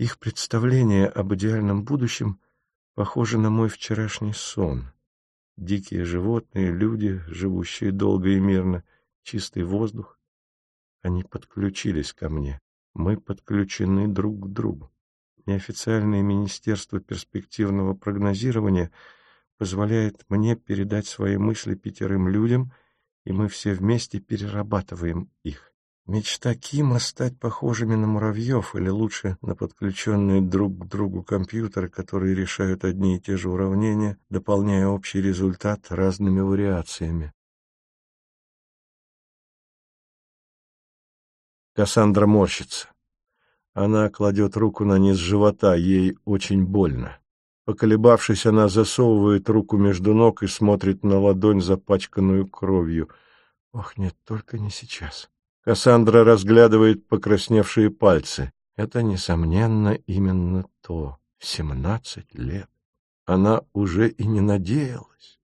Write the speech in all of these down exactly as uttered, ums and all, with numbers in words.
Их представление об идеальном будущем похоже на мой вчерашний сон. Дикие животные, люди, живущие долго и мирно, чистый воздух. Они подключились ко мне. Мы подключены друг к другу. Неофициальное Министерство перспективного прогнозирования позволяет мне передать свои мысли пятерым людям, и мы все вместе перерабатываем их. Мечта Кима — стать похожими на муравьев, или лучше на подключенные друг к другу компьютеры, которые решают одни и те же уравнения, дополняя общий результат разными вариациями. Кассандра морщится. Она кладет руку на низ живота, ей очень больно. Поколебавшись, она засовывает руку между ног и смотрит на ладонь, запачканную кровью. Ох, нет, только не сейчас. Кассандра разглядывает покрасневшие пальцы. Это, несомненно, именно то. Семнадцать лет. Она уже и не надеялась.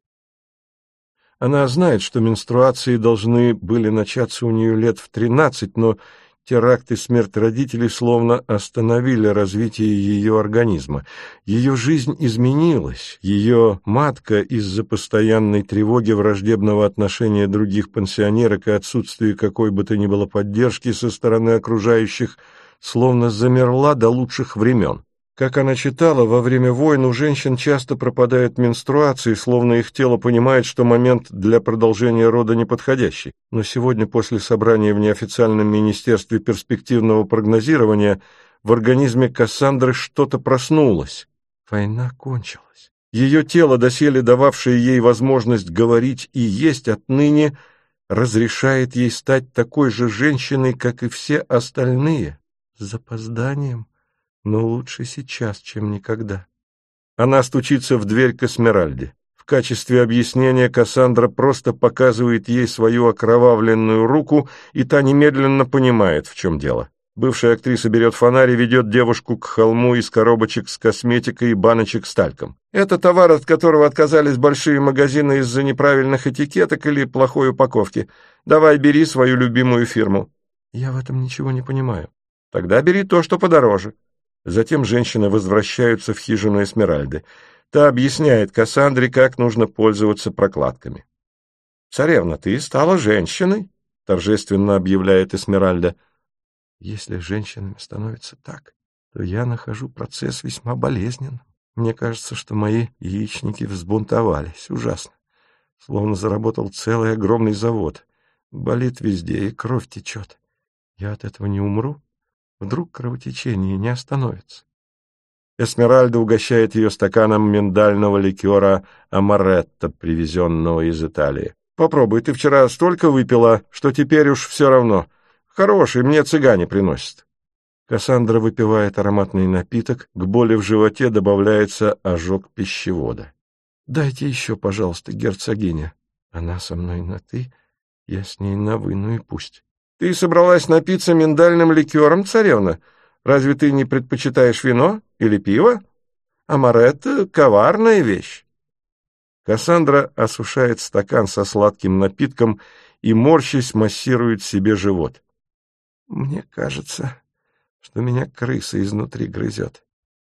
Она знает, что менструации должны были начаться у нее лет в тринадцать, но теракт и смерть родителей словно остановили развитие ее организма. Ее жизнь изменилась. Ее матка из-за постоянной тревоги, враждебного отношения других пенсионерок и отсутствия какой бы то ни было поддержки со стороны окружающих словно замерла до лучших времен. Как она читала, во время войн у женщин часто пропадают менструации, словно их тело понимает, что момент для продолжения рода неподходящий. Но сегодня, после собрания в неофициальном Министерстве перспективного прогнозирования, в организме Кассандры что-то проснулось. Война кончилась. Ее тело, доселе дававшее ей возможность говорить и есть, отныне разрешает ей стать такой же женщиной, как и все остальные. С запозданием. Но лучше сейчас, чем никогда. Она стучится в дверь к Эсмеральде. В качестве объяснения Кассандра просто показывает ей свою окровавленную руку, и та немедленно понимает, в чем дело. Бывшая актриса берет фонарь и ведет девушку к холму из коробочек с косметикой и баночек с тальком. Это товар, от которого отказались большие магазины из-за неправильных этикеток или плохой упаковки. Давай, бери свою любимую фирму. Я в этом ничего не понимаю. Тогда бери то, что подороже. Затем женщины возвращаются в хижину Эсмеральды. Та объясняет Кассандре, как нужно пользоваться прокладками. «Царевна, ты стала женщиной», — торжественно объявляет Эсмеральда. «Если женщинами становится так, то я нахожу процесс весьма болезненным. Мне кажется, что мои яичники взбунтовались. Ужасно. Словно заработал целый огромный завод. Болит везде, и кровь течет. Я от этого не умру? Вдруг кровотечение не остановится?» Эсмеральда угощает ее стаканом миндального ликера амаретто, привезенного из Италии. «Попробуй, ты вчера столько выпила, что теперь уж все равно. Хороший, мне цыгане приносят». Кассандра выпивает ароматный напиток, к боли в животе добавляется ожог пищевода. «Дайте еще, пожалуйста, герцогиня. Она со мной на «ты», я с ней на «вы», ну и пусть». «Ты собралась напиться миндальным ликером, царевна? Разве ты не предпочитаешь вино или пиво? Амаретто — коварная вещь». Кассандра осушает стакан со сладким напитком и, морщась, массирует себе живот. «Мне кажется, что меня крыса изнутри грызет».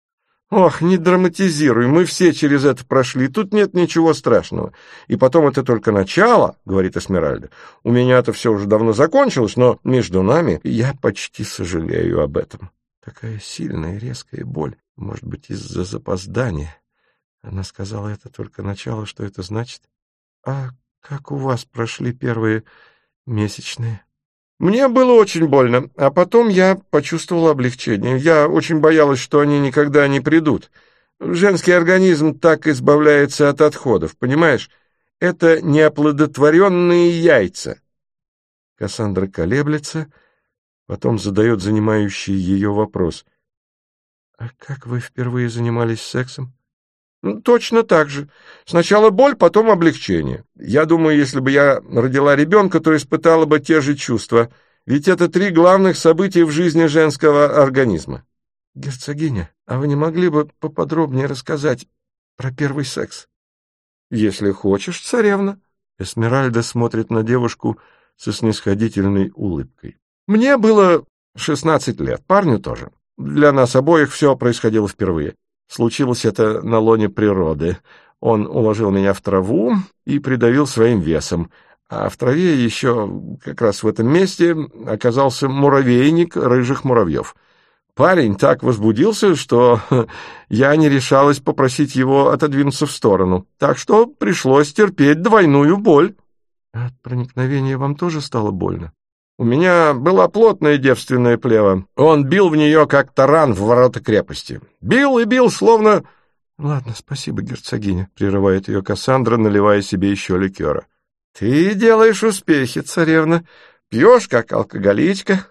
«Ох, не драматизируй, мы все через это прошли, тут нет ничего страшного. И потом это только начало, — говорит Эсмеральда. У меня-то все уже давно закончилось, но между нами я почти сожалею об этом. Такая сильная и резкая боль, может быть, из-за запоздания». Она сказала, это только начало, что это значит? «А как у вас прошли первые месячные?» «Мне было очень больно, а потом я почувствовала облегчение. Я очень боялась, что они никогда не придут. Женский организм так избавляется от отходов, понимаешь? Это неоплодотворенные яйца». Кассандра колеблется, потом задает занимающий ее вопрос. «А как вы впервые занимались сексом?» Ну, точно так же. Сначала боль, потом облегчение. Я думаю, если бы я родила ребенка, то испытала бы те же чувства. Ведь это три главных события в жизни женского организма. Герцогиня, а вы не могли бы поподробнее рассказать про первый секс? Если хочешь, царевна. Эсмеральда смотрит на девушку со снисходительной улыбкой. Мне было шестнадцать лет, парню тоже. Для нас обоих все происходило впервые. Случилось это на лоне природы. Он уложил меня в траву и придавил своим весом. А в траве еще как раз в этом месте оказался муравейник рыжих муравьев. Парень так возбудился, что я не решалась попросить его отодвинуться в сторону, так что пришлось терпеть двойную боль. От проникновения вам тоже стало больно? У меня была плотная девственная плева. Он бил в нее, как таран в ворота крепости. Бил и бил, словно... — Ладно, спасибо, герцогиня, — прерывает ее Кассандра, наливая себе еще ликера. — Ты делаешь успехи, царевна. Пьешь, как алкоголичка.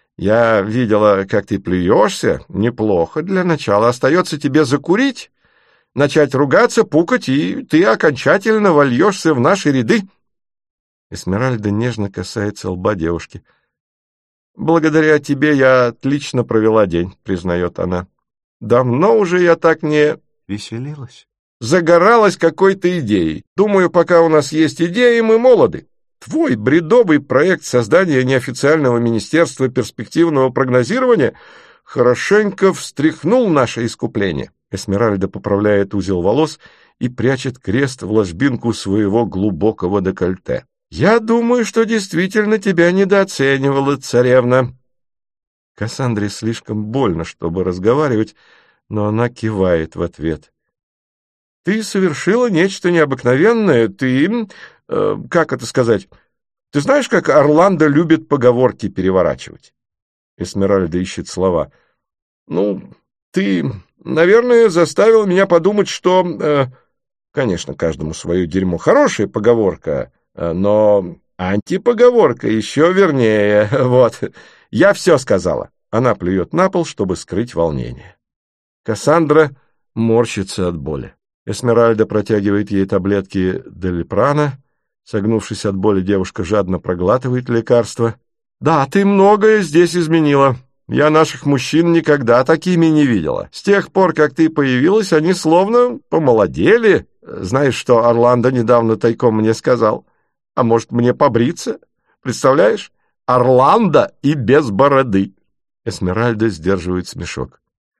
Я видела, как ты плюешься. Неплохо для начала. Остается тебе закурить, начать ругаться, пукать, и ты окончательно вольешься в наши ряды. Эсмеральда нежно касается лба девушки. — Благодаря тебе я отлично провела день, — признает она. — Давно уже я так не... Веселилась? Загоралась какой-то идеей. Думаю, пока у нас есть идеи, мы молоды. Твой бредовый проект создания неофициального министерства перспективного прогнозирования хорошенько встряхнул наше искупление. Эсмеральда поправляет узел волос и прячет крест в ложбинку своего глубокого декольте. Я думаю, что действительно тебя недооценивала, царевна. Кассандре слишком больно, чтобы разговаривать, но она кивает в ответ. Ты совершила нечто необыкновенное, ты... Э, как это сказать? Ты знаешь, как Орландо любит поговорки переворачивать? Эсмеральда ищет слова. Ну, ты, наверное, заставил меня подумать, что... Э, конечно, каждому свое дерьмо. Хорошая поговорка, э, но антипоговорка еще вернее. Вот, я все сказала. Она плюет на пол, чтобы скрыть волнение. Кассандра морщится от боли. Эсмеральда протягивает ей таблетки делипрана. Согнувшись от боли, девушка жадно проглатывает лекарство. «Да, ты многое здесь изменила. Я наших мужчин никогда такими не видела. С тех пор, как ты появилась, они словно помолодели. Знаешь, что Орландо недавно тайком мне сказал? А может, мне побриться? Представляешь? Орландо и без бороды». Эсмеральда сдерживает смешок.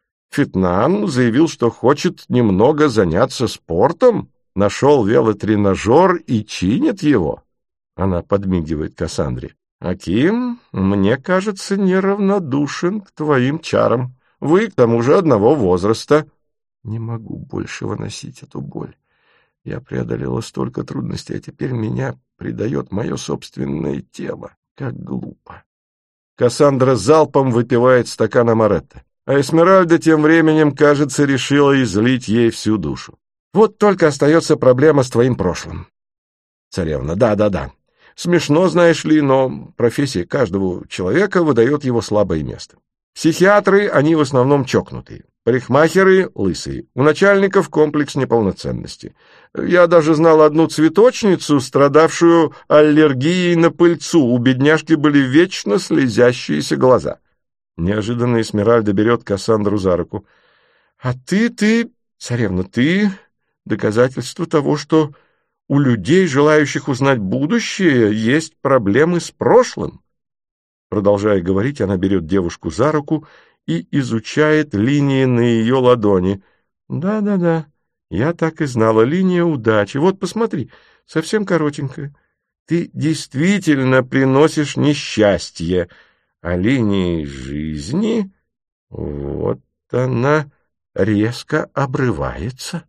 Фитнан заявил, что хочет немного заняться спортом, нашел велотренажер и чинит его. Она подмигивает Кассандре. Аким, мне кажется, неравнодушен к твоим чарам. Вы, к тому же, одного возраста. Не могу больше выносить эту боль. Я преодолела столько трудностей, а теперь меня предает мое собственное тело. Как глупо. Кассандра залпом выпивает стакан амаретто. А Эсмеральда тем временем, кажется, решила излить ей всю душу. Вот только остается проблема с твоим прошлым. Царевна, да-да-да. Смешно, знаешь ли, но профессия каждого человека выдает его слабое место. Психиатры, они в основном чокнутые. Парикмахеры — лысые. У начальников комплекс неполноценности. Я даже знал одну цветочницу, страдавшую аллергией на пыльцу. У бедняжки были вечно слезящиеся глаза. Неожиданно Эсмеральда берет Кассандру за руку. — А ты, ты, царевна, ты доказательство того, что у людей, желающих узнать будущее, есть проблемы с прошлым. Продолжая говорить, она берет девушку за руку и изучает линии на ее ладони. Да-да-да, я так и знала, линия удачи. Вот посмотри, совсем коротенькая. Ты действительно приносишь несчастье. А линии жизни, вот она резко обрывается.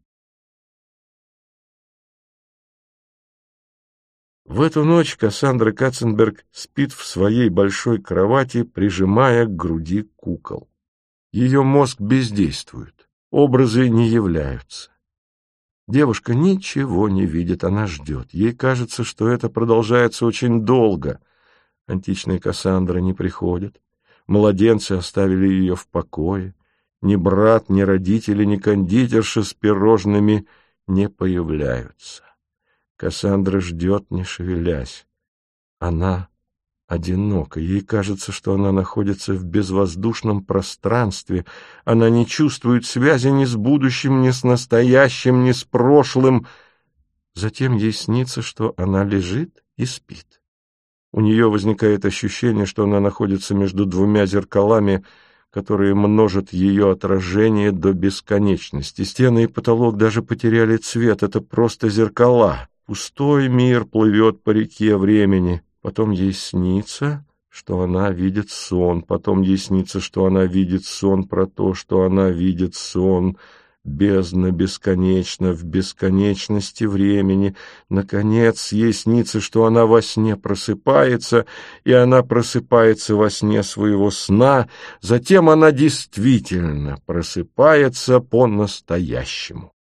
В эту ночь Кассандра Катценберг спит в своей большой кровати, прижимая к груди кукол. Ее мозг бездействует, образы не являются. Девушка ничего не видит, она ждет. Ей кажется, что это продолжается очень долго. Античная Кассандра не приходит. Младенцы оставили ее в покое. Ни брат, ни родители, ни кондитерша с пирожными не появляются. Кассандра ждет, не шевелясь. Она одинока. Ей кажется, что она находится в безвоздушном пространстве. Она не чувствует связи ни с будущим, ни с настоящим, ни с прошлым. Затем ей снится, что она лежит и спит. У нее возникает ощущение, что она находится между двумя зеркалами, которые множат ее отражение до бесконечности. Стены и потолок даже потеряли цвет, это просто зеркала. Пустой мир плывет по реке времени. Потом ей снится, что она видит сон. Потом ей снится, что она видит сон про то, что она видит сон. Бездна бесконечна в бесконечности времени. Наконец, ей снится, что она во сне просыпается, и она просыпается во сне своего сна. Затем она действительно просыпается по-настоящему.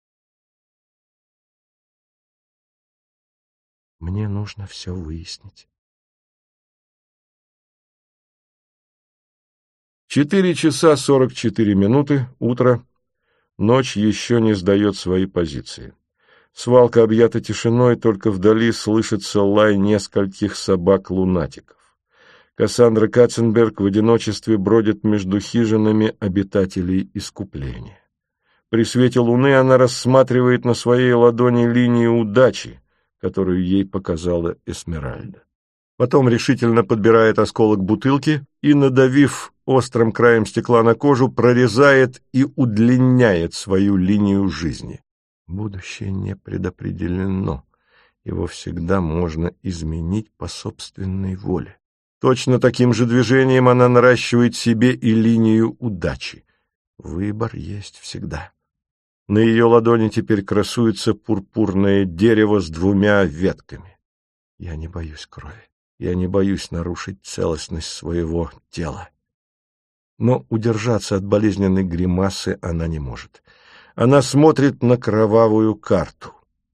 Мне нужно все выяснить. Четыре часа сорок четыре минуты, утро. Ночь еще не сдает свои позиции. Свалка объята тишиной, только вдали слышится лай нескольких собак-лунатиков. Кассандра Катценберг в одиночестве бродит между хижинами обитателей искупления. При свете луны она рассматривает на своей ладони линию удачи, которую ей показала Эсмеральда. Потом решительно подбирает осколок бутылки и, надавив острым краем стекла на кожу, прорезает и удлиняет свою линию жизни. Будущее не предопределено, его всегда можно изменить по собственной воле. Точно таким же движением она наращивает себе и линию удачи. Выбор есть всегда. На ее ладони теперь красуется пурпурное дерево с двумя ветками. Я не боюсь крови. Я не боюсь нарушить целостность своего тела. Но удержаться от болезненной гримасы она не может. Она смотрит на кровавую карту.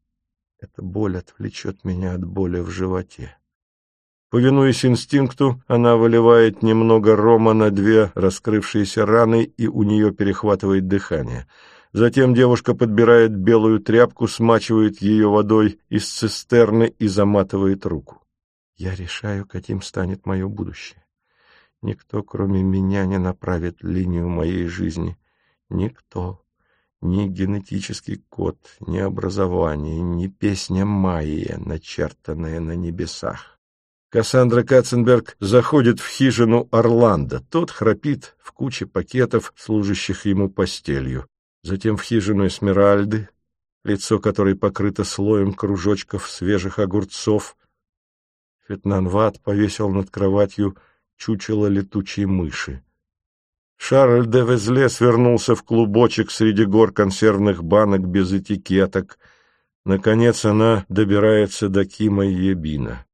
Эта боль отвлечет меня от боли в животе. Повинуясь инстинкту, она выливает немного рома на две раскрывшиеся раны, и у нее перехватывает дыхание. Затем девушка подбирает белую тряпку, смачивает ее водой из цистерны и заматывает руку. Я решаю, каким станет мое будущее. Никто, кроме меня, не направит линию моей жизни. Никто. Ни генетический код, ни образование, ни песня Майя, начертанная на небесах. Кассандра Катценберг заходит в хижину Орландо. Тот храпит в куче пакетов, служащих ему постелью. Затем в хижину Эсмеральды, лицо которой покрыто слоем кружочков свежих огурцов. Фетнанват повесил над кроватью чучело летучей мыши. Шарль де Везле свернулся в клубочек среди гор консервных банок без этикеток. Наконец она добирается до Кима Ебина.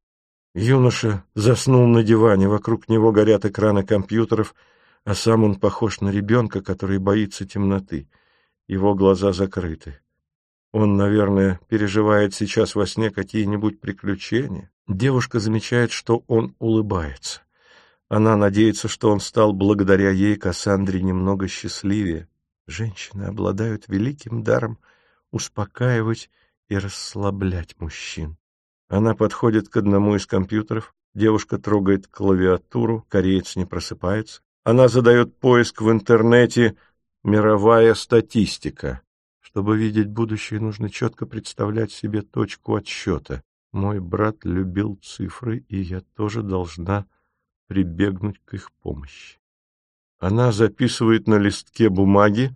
Юноша заснул на диване, вокруг него горят экраны компьютеров, а сам он похож на ребенка, который боится темноты. Его глаза закрыты. Он, наверное, переживает сейчас во сне какие-нибудь приключения. Девушка замечает, что он улыбается. Она надеется, что он стал благодаря ей, Кассандре, немного счастливее. Женщины обладают великим даром успокаивать и расслаблять мужчин. Она подходит к одному из компьютеров, девушка трогает клавиатуру, кореец не просыпается. Она задает поиск в интернете «Мировая статистика». Чтобы видеть будущее, нужно четко представлять себе точку отсчета. Мой брат любил цифры, и я тоже должна прибегнуть к их помощи. Она записывает на листке бумаги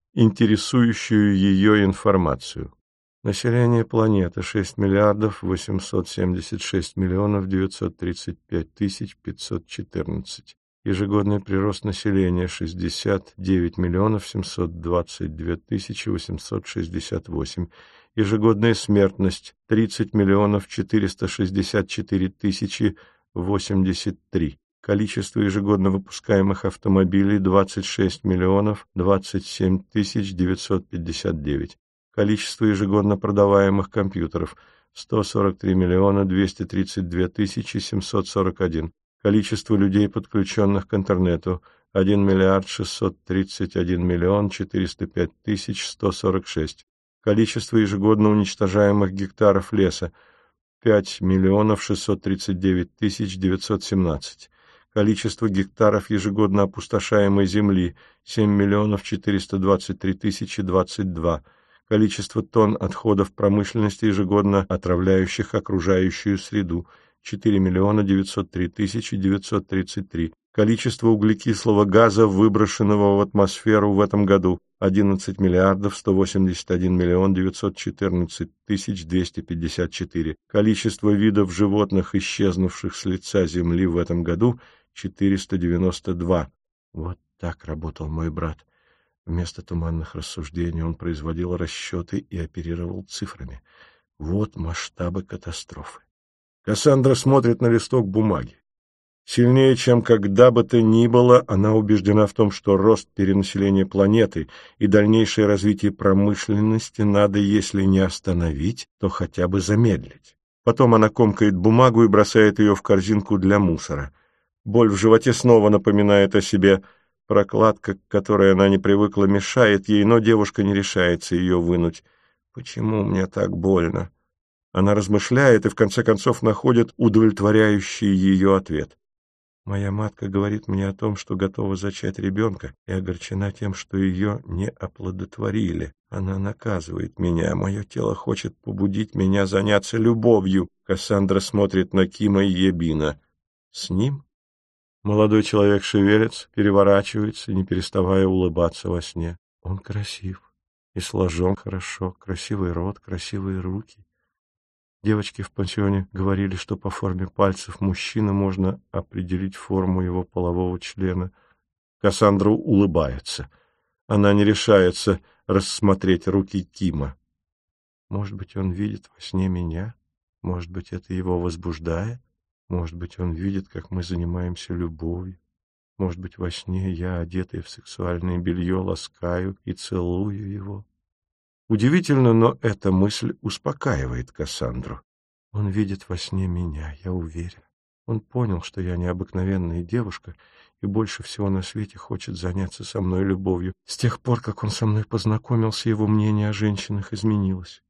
интересующую ее информацию. Население планеты шесть миллиардов восемьсот семьдесят шесть миллионов девятьсот тридцать пять тысяч пятьсот четырнадцать. Ежегодный прирост населения шестьдесят девять миллионов семьсот двадцать две тысячи восемьсот шестьдесят восемь. Ежегодная смертность тридцать миллионов четыреста шестьдесят четыре тысячи восемьдесят три. Количество ежегодно выпускаемых автомобилей двадцать шесть миллионов двадцать семь тысяч девятьсот пятьдесят девять. Количество ежегодно продаваемых компьютеров сто сорок три миллиона двести тридцать две тысячи семьсот сорок один. Количество людей, подключенных к интернету один миллиард шестьсот тридцать один миллион четыреста пять тысяч сто сорок шесть. Количество ежегодно уничтожаемых гектаров леса пять миллионов шестьсот тридцать девять тысяч девятьсот семнадцать. Количество гектаров ежегодно опустошаемой земли семь миллионов четыреста двадцать три тысячи двадцать два. Количество тонн отходов промышленности, ежегодно отравляющих окружающую среду четыре миллиона девятьсот три тысячи девятьсот тридцать три. Количество углекислого газа, выброшенного в атмосферу в этом году – одиннадцать миллиардов сто восемьдесят один миллион девятьсот четырнадцать тысяч двести пятьдесят четыре. Количество видов животных, исчезнувших с лица Земли в этом году – четыреста девяносто два. Вот так работал мой брат. Вместо туманных рассуждений он производил расчеты и оперировал цифрами. Вот масштабы катастрофы. Кассандра смотрит на листок бумаги. Сильнее, чем когда бы то ни было, она убеждена в том, что рост перенаселения планеты и дальнейшее развитие промышленности надо, если не остановить, то хотя бы замедлить. Потом она комкает бумагу и бросает ее в корзинку для мусора. Боль в животе снова напоминает о себе. Прокладка, к которой она не привыкла, мешает ей, но девушка не решается ее вынуть. «Почему мне так больно?» Она размышляет и в конце концов находит удовлетворяющий ее ответ. Моя матка говорит мне о том, что готова зачать ребенка, и огорчена тем, что ее не оплодотворили. Она наказывает меня, мое тело хочет побудить меня заняться любовью. Кассандра смотрит на Кима Ебина. С ним? Молодой человек шевелится, переворачивается, не переставая улыбаться во сне. Он красив и сложен хорошо, красивый рот, красивые руки. Девочки в пансионе говорили, что по форме пальцев мужчины можно определить форму его полового члена. Кассандра улыбается. Она не решается рассмотреть руки Кима. Может быть, он видит во сне меня? Может быть, это его возбуждает? Может быть, он видит, как мы занимаемся любовью? Может быть, во сне я, одетая в сексуальное белье, ласкаю и целую его? Удивительно, но эта мысль успокаивает Кассандру. Он видит во сне меня, я уверен. Он понял, что я необыкновенная девушка и больше всего на свете хочет заняться со мной любовью. С тех пор, как он со мной познакомился, его мнение о женщинах изменилось.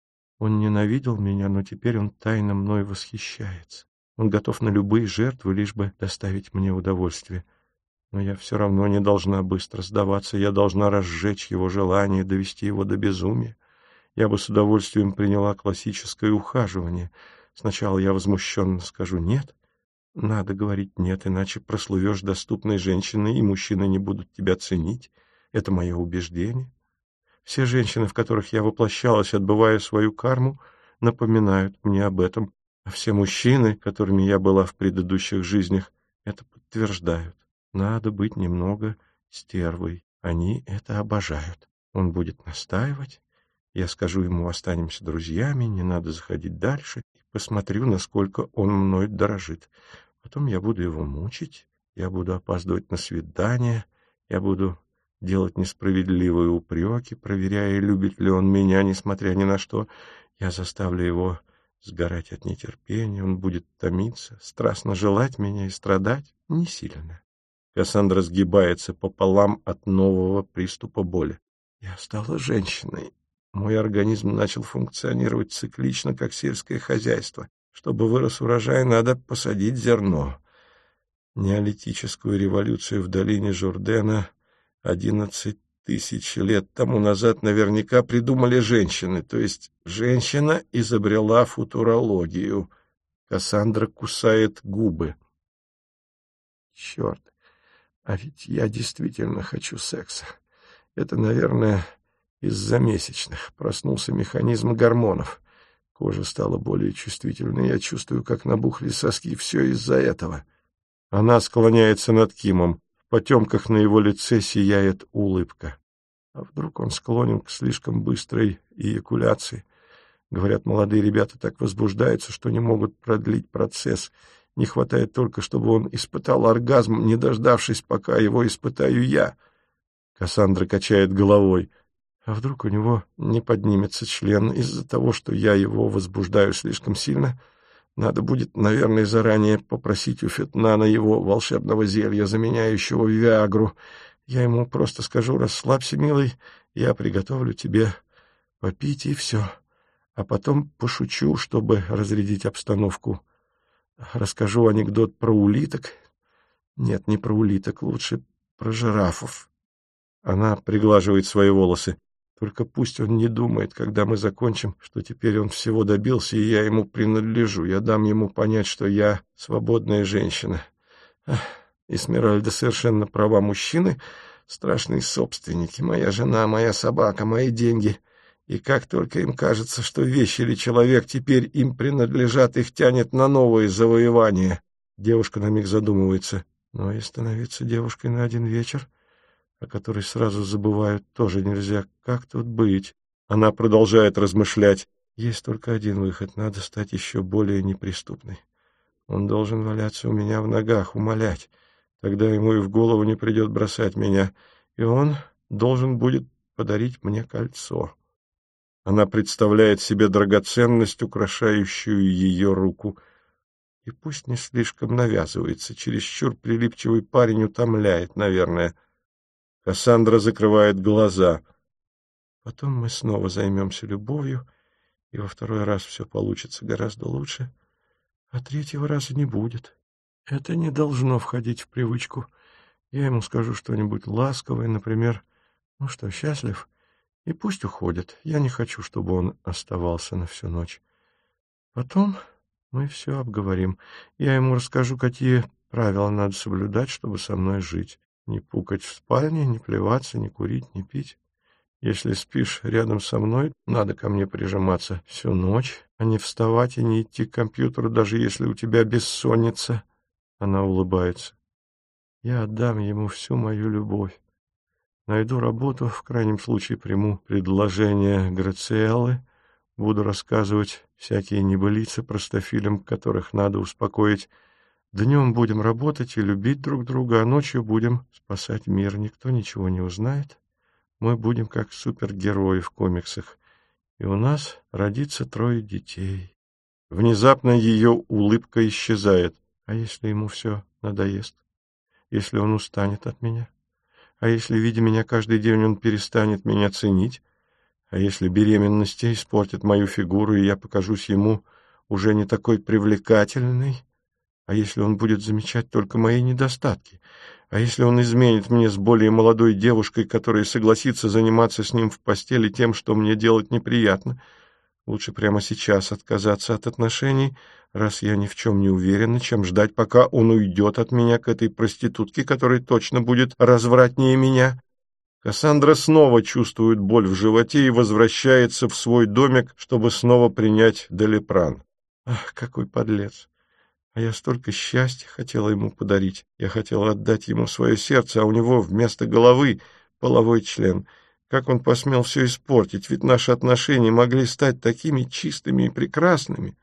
Он ненавидел меня, но теперь он тайно мной восхищается. Он готов на любые жертвы, лишь бы доставить мне удовольствие. Но я все равно не должна быстро сдаваться, я должна разжечь его желание, довести его до безумия. Я бы с удовольствием приняла классическое ухаживание. Сначала я возмущенно скажу «нет». Надо говорить «нет», иначе прослывешь доступной женщиной, и мужчины не будут тебя ценить. Это мое убеждение. Все женщины, в которых я воплощалась, отбывая свою карму, напоминают мне об этом. А все мужчины, которыми я была в предыдущих жизнях, это подтверждают. Надо быть немного стервой. Они это обожают. Он будет настаивать. Я скажу ему, останемся друзьями, не надо заходить дальше. И посмотрю, насколько он мной дорожит. Потом я буду его мучить. Я буду опаздывать на свидание. Я буду делать несправедливые упреки, проверяя, любит ли он меня, несмотря ни на что. Я заставлю его сгорать от нетерпения. Он будет томиться, страстно желать меня и страдать не сильно. Кассандра сгибается пополам от нового приступа боли. Я стала женщиной. Мой организм начал функционировать циклично, как сельское хозяйство. Чтобы вырос урожай, надо посадить зерно. Неолитическую революцию в долине Журдена одиннадцать тысяч лет тому назад наверняка придумали женщины, то есть женщина изобрела футурологию. Кассандра кусает губы. Черт! А ведь я действительно хочу секса. Это, наверное, из-за месячных. Проснулся механизм гормонов. Кожа стала более чувствительной. Я чувствую, как набухли соски. Все из-за этого. Она склоняется над Кимом. В потемках на его лице сияет улыбка. А вдруг он склонен к слишком быстрой эякуляции? Говорят, молодые ребята так возбуждаются, что не могут продлить процесс. Не хватает только, чтобы он испытал оргазм, не дождавшись, пока его испытаю я. Кассандра качает головой. А вдруг у него не поднимется член из-за того, что я его возбуждаю слишком сильно? Надо будет, наверное, заранее попросить у Фетнана его волшебного зелья, заменяющего Виагру. Я ему просто скажу: расслабься, милый, я приготовлю тебе попить, и все. А потом пошучу, чтобы разрядить обстановку. Расскажу анекдот про улиток. Нет, не про улиток, лучше про жирафов. Она приглаживает свои волосы. Только пусть он не думает, когда мы закончим, что теперь он всего добился, и я ему принадлежу. Я дам ему понять, что я свободная женщина. Ах, Эсмеральда совершенно права. Мужчины — страшные собственники. Моя жена, моя собака, мои деньги. И как только им кажется, что вещь или человек теперь им принадлежат, их тянет на новые завоевания. Девушка на миг задумывается. Но и становиться девушкой на один вечер, о которой сразу забывают, тоже нельзя. Как тут быть? Она продолжает размышлять. Есть только один выход. Надо стать еще более неприступной. Он должен валяться у меня в ногах, умолять. Тогда ему и в голову не придет бросать меня. И он должен будет подарить мне кольцо. Она представляет себе драгоценность, украшающую ее руку. И пусть не слишком навязывается. Чересчур прилипчивый парень утомляет, наверное. Кассандра закрывает глаза. Потом мы снова займемся любовью, и во второй раз все получится гораздо лучше, а третьего раза не будет. Это не должно входить в привычку. Я ему скажу что-нибудь ласковое, например, ну что, счастлив? И пусть уходит. Я не хочу, чтобы он оставался на всю ночь. Потом мы все обговорим. Я ему расскажу, какие правила надо соблюдать, чтобы со мной жить. Не пукать в спальне, не плеваться, не курить, не пить. Если спишь рядом со мной, надо ко мне прижиматься всю ночь, а не вставать и не идти к компьютеру, даже если у тебя бессонница. Она улыбается. Я отдам ему всю мою любовь. Найду работу, в крайнем случае приму предложение Грациэллы, буду рассказывать всякие небылицы простофилям, которых надо успокоить. Днем будем работать и любить друг друга, а ночью будем спасать мир. Никто ничего не узнает. Мы будем как супергерои в комиксах, и у нас родится трое детей. Внезапно ее улыбка исчезает. А если ему все надоест? Если он устанет от меня? А если, видя меня каждый день, он перестанет меня ценить? А если беременность испортит мою фигуру, и я покажусь ему уже не такой привлекательной? А если он будет замечать только мои недостатки? А если он изменит мне с более молодой девушкой, которая согласится заниматься с ним в постели тем, что мне делать неприятно? Лучше прямо сейчас отказаться от отношений, раз я ни в чем не уверена, чем ждать, пока он уйдет от меня к этой проститутке, которая точно будет развратнее меня. Кассандра снова чувствует боль в животе и возвращается в свой домик, чтобы снова принять Делипран. Ах, какой подлец! А я столько счастья хотела ему подарить. Я хотела отдать ему свое сердце, а у него вместо головы половой член. Как он посмел все испортить? Ведь наши отношения могли стать такими чистыми и прекрасными.